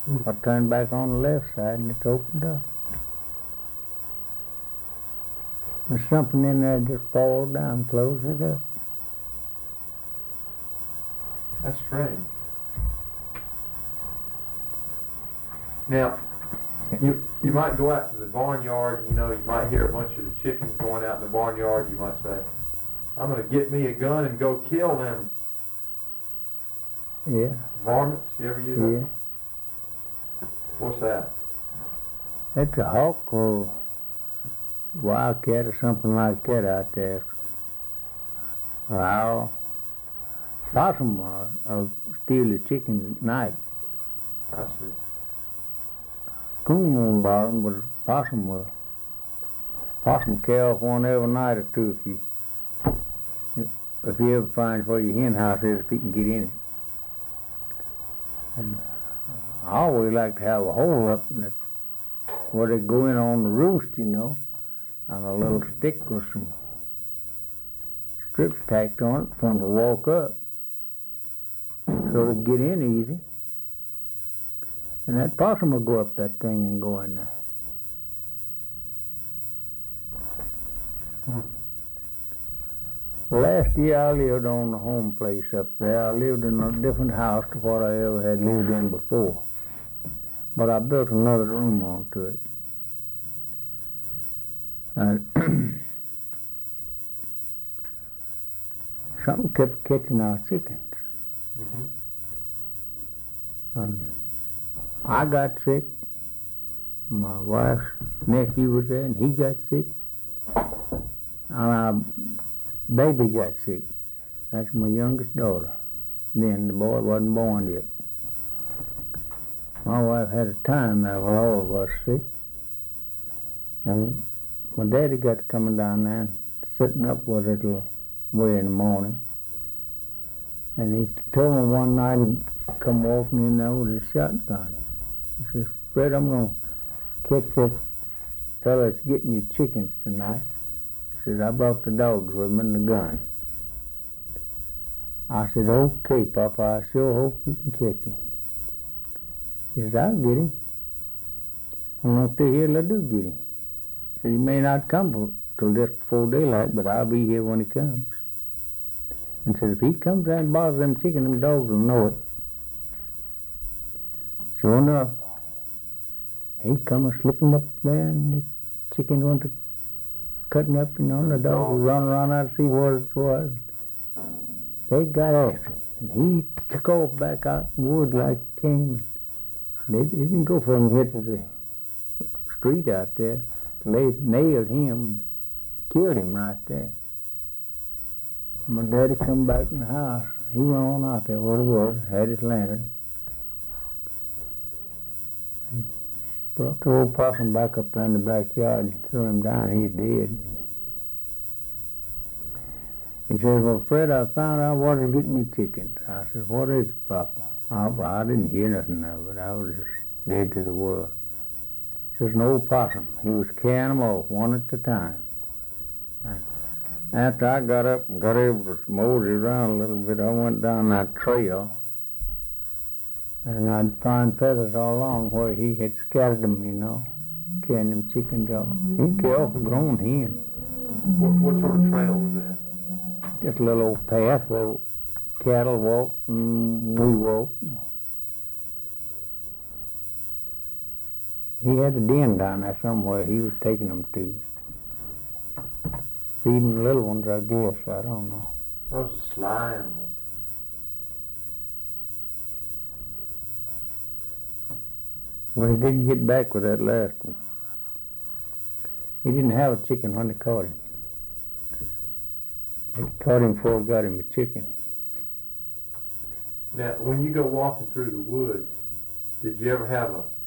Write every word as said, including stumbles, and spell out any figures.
Hmm. I turned back on the left side and it opened up. There's something in there just fall down, close it up. That's strange. Now, you you might go out to the barnyard and, you know, you might hear a bunch of the chickens going out in the barnyard. You might say, I'm going to get me a gun and go kill them Yeah, varmints. You ever use yeah. that? What's that? That's a hawk or wildcat or something like that out there. Or owl. Possum uh, uh, steal the chickens at night. I see. Coon won't bother them, but possum will. Possum kill off one every night or two if you if you ever find where your hen house is, if you can get in it. And I always like to have a hole up in it where they go in on the roost, you know, on a little stick with some strips tacked on it for them to walk up so they get in easy. And that possum will go up that thing and go in there. Hmm. Last year I lived on the home place up there. I lived in a different house to what I ever had lived in before. But I built another room onto it. And something kept catching our chickens. Mm-hmm. Um, I got sick. My wife's nephew was there and he got sick. And our baby got sick. That's my youngest daughter. Then the boy wasn't born yet. My wife had a time there with all of us sick. And my daddy got coming down there and sitting up with it a little way in the morning. And he told me one night he'd come walking in there with a shotgun. He says, Fred, I'm going to catch that fella that's getting your chickens tonight. He says, I brought the dogs with me and the gun. I said, okay, Papa, I sure hope you can catch him. He says, I'll get him. I'm going to stay here till I do get him. He said, he may not come till just before daylight, but I'll be here when he comes. And said, if he comes out and bothers them chickens, them dogs will know it. Sure enough, he come slipping up there, and the chickens went to cutting up, you know, and the dogs were running around out to see what it was. They got after him, and he took off back out in the woods like he came. They, they didn't go for him to hit the street out there. They nailed him, killed him right there. My daddy come back in the house. He went on out there where it was, had his lantern. Brought the old possum back up there in the backyard and threw him down. He's dead. He says, well, Fred, I found out what is getting me chickens. I said, what is it, Papa? I, I didn't hear nothing of it. I was just dead to the world. He says, an old possum. He was carrying them off one at a time. And after I got up and got able to mosey around a little bit, I went down that trail. And I'd find feathers all along where he had scattered them, you know, carrying them chickens off. He killed a grown hen. What, what sort of trail was that? Just a little old path where cattle walk and we walk. He had a den down there somewhere he was taking them to. Feeding the little ones, I guess. I don't know. Those are sly animals. Well, he didn't get back with that last one. He didn't have a chicken when they caught him. They caught him before they got him a chicken. Now, when you go walking through the woods, did you ever have a